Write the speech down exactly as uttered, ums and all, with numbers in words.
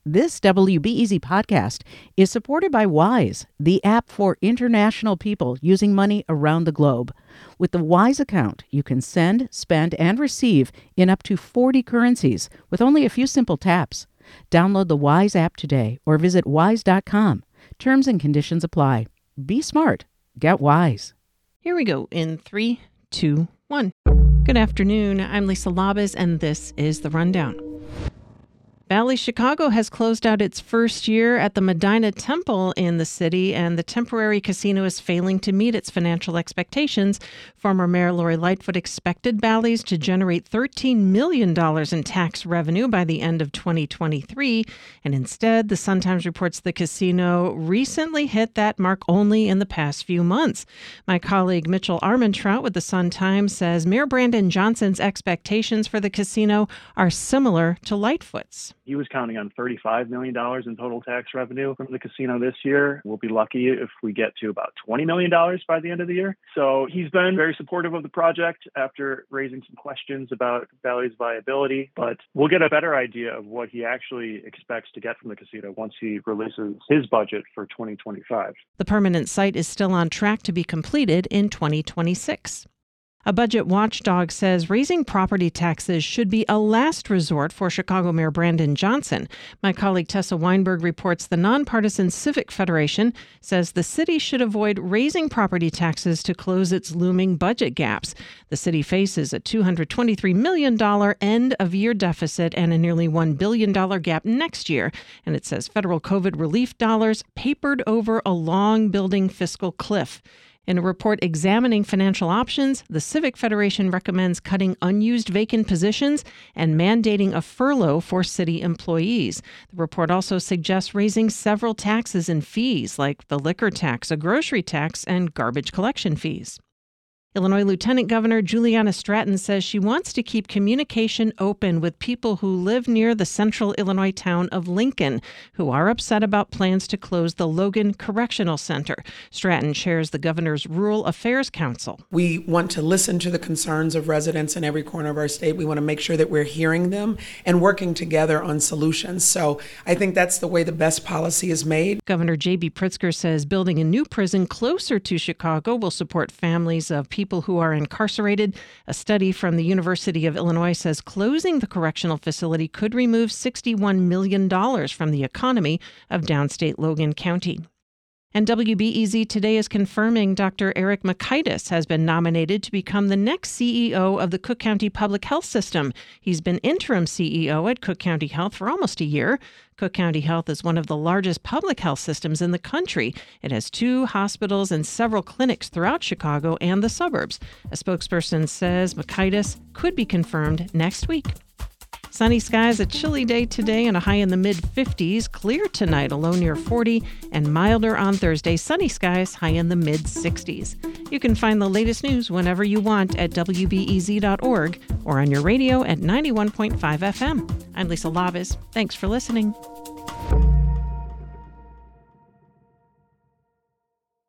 This W B E Z podcast is supported by Wise, the app for international people using money around the globe. With the Wise account, you can send, spend, and receive in up to forty currencies with only a few simple taps. Download the Wise app today or visit wise dot com. Terms and conditions apply. Be smart. Get Wise. Here we go in three, two, one. Good afternoon. I'm Lisa Labas, and this is The Rundown. Bally's Chicago has closed out its first year at the Medina Temple in the city, and the temporary casino is failing to meet its financial expectations. Former Mayor Lori Lightfoot expected Bally's to generate thirteen million dollars in tax revenue by the end of twenty twenty-three, and instead, the Sun-Times reports the casino recently hit that mark only in the past few months. My colleague Mitchell Armentrout with the Sun-Times says Mayor Brandon Johnson's expectations for the casino are similar to Lightfoot's. He was counting on thirty-five million dollars in total tax revenue from the casino this year. We'll be lucky if we get to about twenty million dollars by the end of the year. So he's been very supportive of the project after raising some questions about Bally's viability. But we'll get a better idea of what he actually expects to get from the casino once he releases his budget for twenty twenty-five. The permanent site is still on track to be completed in twenty twenty-six. A budget watchdog says raising property taxes should be a last resort for Chicago Mayor Brandon Johnson. My colleague Tessa Weinberg reports the nonpartisan Civic Federation says the city should avoid raising property taxes to close its looming budget gaps. The city faces a two hundred twenty-three million dollars end-of-year deficit and a nearly one billion dollars gap next year. And it says federal COVID relief dollars papered over a long-building fiscal cliff. In a report examining financial options, the Civic Federation recommends cutting unused vacant positions and mandating a furlough for city employees. The report also suggests raising several taxes and fees, like the liquor tax, a grocery tax, and garbage collection fees. Illinois Lieutenant Governor Juliana Stratton says she wants to keep communication open with people who live near the central Illinois town of Lincoln, who are upset about plans to close the Logan Correctional Center. Stratton chairs the governor's Rural Affairs Council. We want to listen to the concerns of residents in every corner of our state. We want to make sure that we're hearing them and working together on solutions. So I think that's the way the best policy is made. Governor J B Pritzker says building a new prison closer to Chicago will support families of people people who are incarcerated. A study from the University of Illinois says closing the correctional facility could remove sixty-one million dollars from the economy of downstate Logan County. And W B E Z today is confirming Doctor Eric Makaitis has been nominated to become the next C E O of the Cook County Public Health System. He's been interim C E O at Cook County Health for almost a year. Cook County Health is one of the largest public health systems in the country. It has two hospitals and several clinics throughout Chicago and the suburbs. A spokesperson says Makaitis could be confirmed next week. Sunny skies, a chilly day today and a high in the mid fifties. Clear tonight, a low near forty, and milder on Thursday. Sunny skies, high in the mid sixties. You can find the latest news whenever you want at W B E Z dot org or on your radio at ninety-one point five F M. I'm Lisa Labas. Thanks for listening.